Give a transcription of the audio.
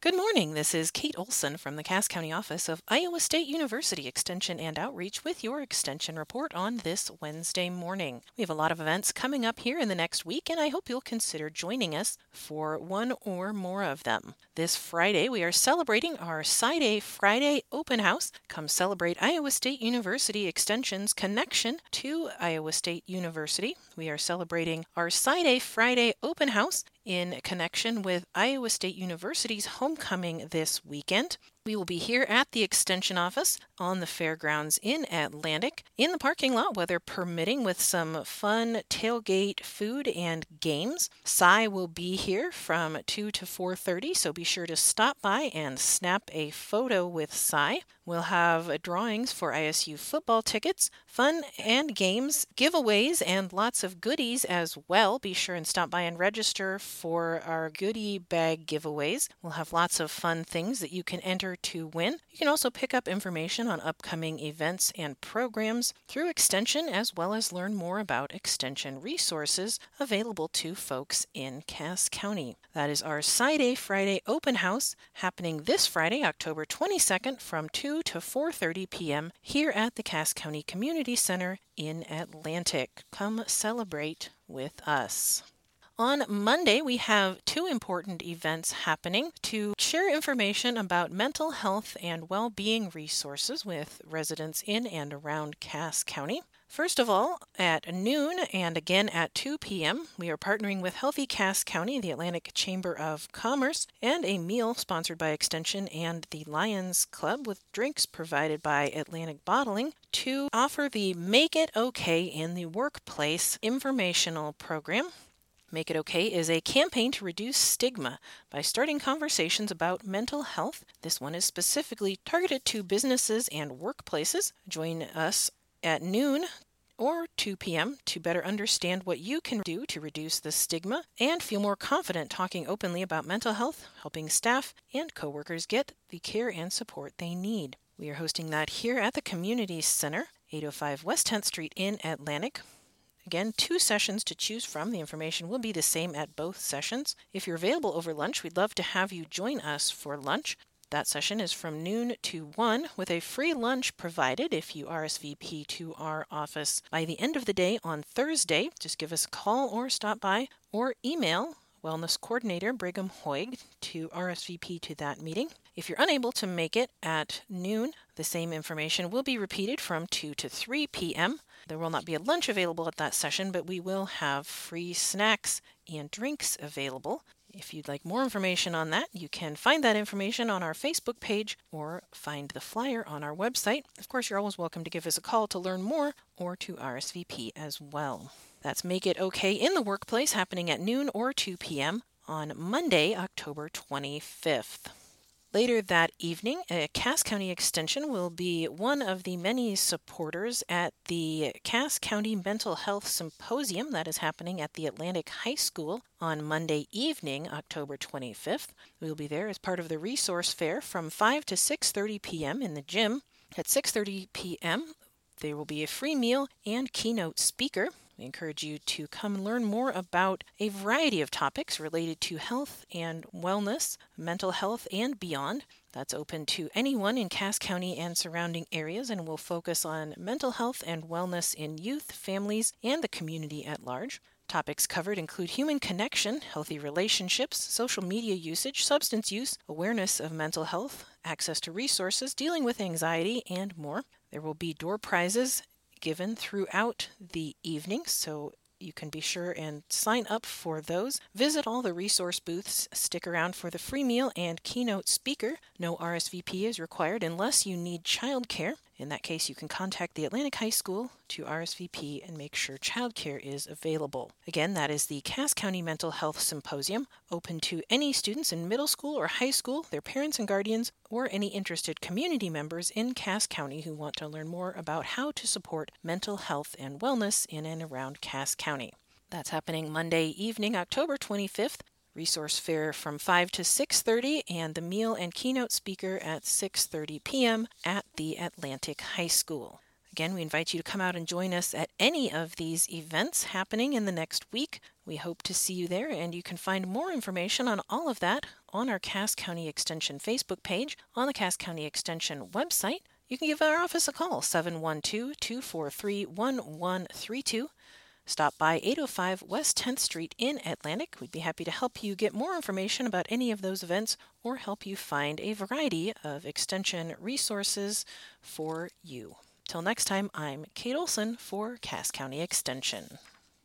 Good morning. This is Kate Olson from the Cass County office of Iowa State University Extension and Outreach with your Extension report on this Wednesday morning. We have a lot of events coming up here in the next week, and I hope you'll consider joining us for one or more of them. This Friday, we are celebrating our Sci-Day Friday Open House. Come celebrate Iowa State University Extension's connection to Iowa State University. We are celebrating our Sci-Day Friday Open House in connection with Iowa State University's homecoming this weekend. We will be here at the Extension office on the fairgrounds in Atlantic, in the parking lot, weather permitting, with some fun tailgate food and games. Sci will be here from 2 to 4:30, so be sure to stop by and snap a photo with Sci. We'll have drawings for ISU football tickets, fun and games, giveaways, and lots of goodies as well. Be sure and stop by and register for our goodie bag giveaways. We'll have lots of fun things that you can enter to win. You can also pick up information on upcoming events and programs through Extension, as well as learn more about Extension resources available to folks in Cass County. That is our Sci-Day Friday Open House happening this Friday, October 22nd from 2 to 4:30 p.m. here at the Cass County Community Center in Atlantic. Come celebrate with us. On Monday, we have two important events happening to share information about mental health and well-being resources with residents in and around Cass County. First of all, at noon and again at 2 p.m., we are partnering with Healthy Cass County, the Atlantic Chamber of Commerce, and a meal sponsored by Extension and the Lions Club with drinks provided by Atlantic Bottling to offer the Make It Okay in the Workplace informational program. Make It Okay is a campaign to reduce stigma by starting conversations about mental health. This one is specifically targeted to businesses and workplaces. Join us at noon or 2 p.m. to better understand what you can do to reduce the stigma and feel more confident talking openly about mental health, helping staff and coworkers get the care and support they need. We are hosting that here at the Community Center, 805 West 10th Street in Atlantic. Again, 2 sessions to choose from. The information will be the same at both sessions. If you're available over lunch, we'd love to have you join us for lunch. That session is from noon to 1 with a free lunch provided if you RSVP to our office by the end of the day on Thursday. Just give us a call or stop by or email Wellness Coordinator Brigham Hoig to RSVP to that meeting. If you're unable to make it at noon, the same information will be repeated from 2 to 3 p.m. There will not be a lunch available at that session, but we will have free snacks and drinks available. If you'd like more information on that, you can find that information on our Facebook page or find the flyer on our website. Of course, you're always welcome to give us a call to learn more or to RSVP as well. That's Make It Okay in the Workplace happening at noon or 2 p.m. on Monday, October 25th. Later that evening, Cass County Extension will be one of the many supporters at the Cass County Mental Health Symposium that is happening at the Atlantic High School on Monday evening, October 25th. We will be there as part of the resource fair from 5 to 6:30 p.m. in the gym. At 6:30 p.m., there will be a free meal and keynote speaker. We encourage you to come and learn more about a variety of topics related to health and wellness, mental health, and beyond. That's open to anyone in Cass County and surrounding areas and will focus on mental health and wellness in youth, families, and the community at large. Topics covered include human connection, healthy relationships, social media usage, substance use, awareness of mental health, access to resources, dealing with anxiety, and more. There will be door prizes given throughout the evening, so you can be sure and sign up for those. Visit all the resource booths, stick around for the free meal and keynote speaker. No RSVP is required unless you need childcare. In that case, you can contact the Atlantic High School to RSVP and make sure childcare is available. Again, that is the Cass County Mental Health Symposium, open to any students in middle school or high school, their parents and guardians, or any interested community members in Cass County who want to learn more about how to support mental health and wellness in and around Cass County. That's happening Monday evening, October 25th. Resource fair from 5 to 6:30 and the meal and keynote speaker at 6:30 p.m. at the Atlantic High School. Again, we invite you to come out and join us at any of these events happening in the next week. We hope to see you there, and you can find more information on all of that on our Cass County Extension Facebook page, on the Cass County Extension website. You can give our office a call, 712-243-1132. Stop by 805 West 10th Street in Atlantic. We'd be happy to help you get more information about any of those events or help you find a variety of extension resources for you. Till next time, I'm Kate Olson for Cass County Extension.